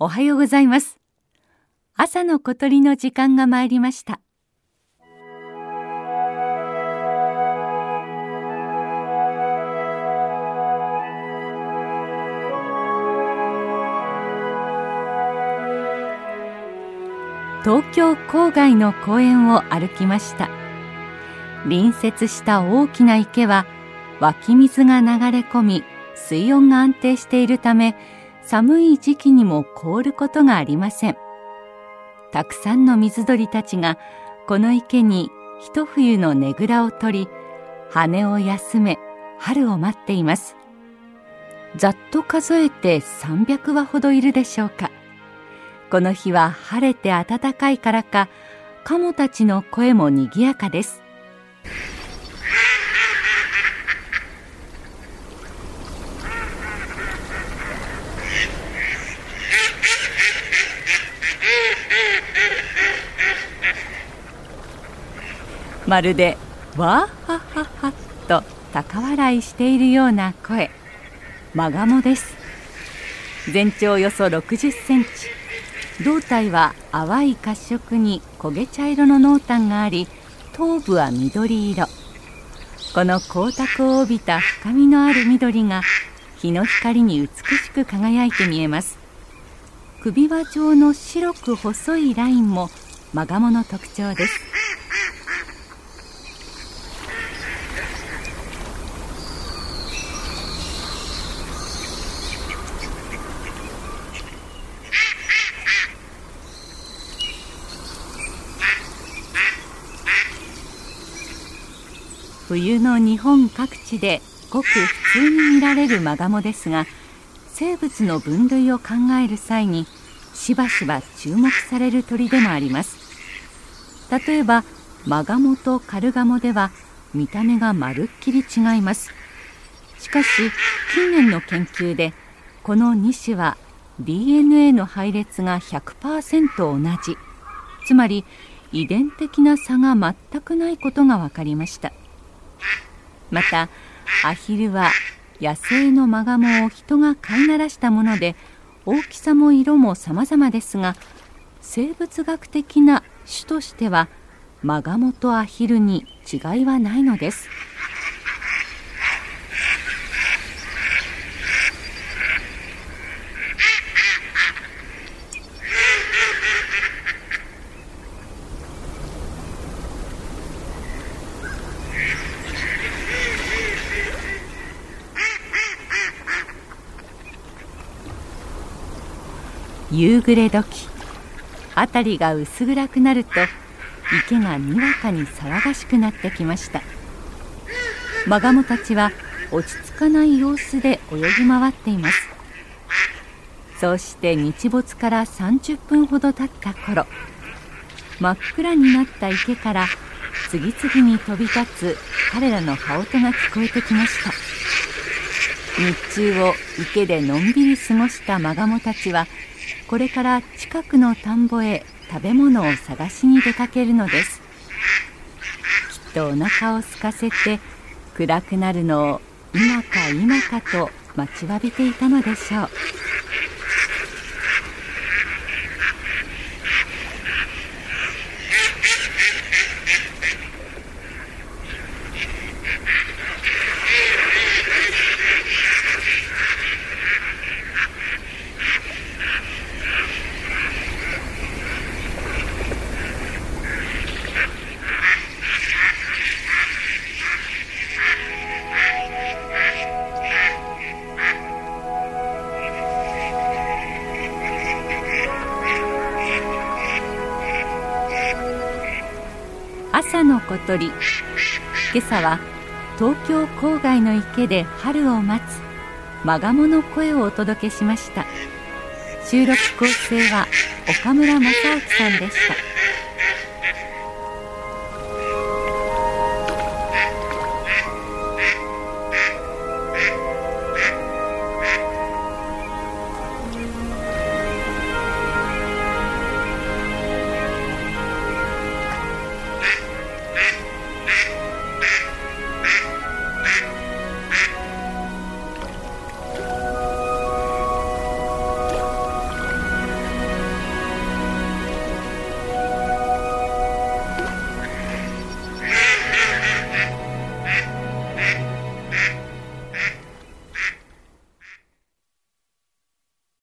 おはようございます。朝の小鳥の時間が参りました。東京郊外の公園を歩きました。隣接した大きな池は湧き水が流れ込み、水温が安定しているため、寒い時期にも凍ることがありません。たくさんの水鳥たちがこの池に一冬のねぐらを取り、羽を休め春を待っています。ざっと数えて300羽ほどいるでしょうか。この日は晴れて暖かいからか、カモたちの声もにぎやかです。まるでわーはっはっはっと高笑いしているような声、マガモです。全長およそ60センチ、胴体は淡い褐色に焦げ茶色の濃淡があり、頭部は緑色。この光沢を帯びた深みのある緑が日の光に美しく輝いて見えます。首輪状の白く細いラインもマガモの特徴です。冬の日本各地でごく普通に見られるマガモですが、生物の分類を考える際にしばしば注目される鳥でもあります。例えばマガモとカルガモでは見た目がまるっきり違います。しかし近年の研究でこの2種は DNA の配列が 100% 同じ、つまり遺伝的な差が全くないことが分かりました。またアヒルは野生のマガモを人が飼いならしたもので、大きさも色も様々ですが、生物学的な種としてはマガモとアヒルに違いはないのです。夕暮れ時、辺りが薄暗くなると池がにわかに騒がしくなってきました。マガモたちは落ち着かない様子で泳ぎ回っています。そうして日没から30分ほど経った頃、真っ暗になった池から次々に飛び立つ彼らの羽音が聞こえてきました。日中を池でのんびり過ごしたマガモたちは、これから近くの田んぼへ食べ物を探しに出かけるのです。きっとお腹を空かせて暗くなるのを今か今かと待ちわびていたのでしょう。朝の小鳥。今朝は東京郊外の池で春を待つマガモの声をお届けしました。収録構成は岡村正明さんでした。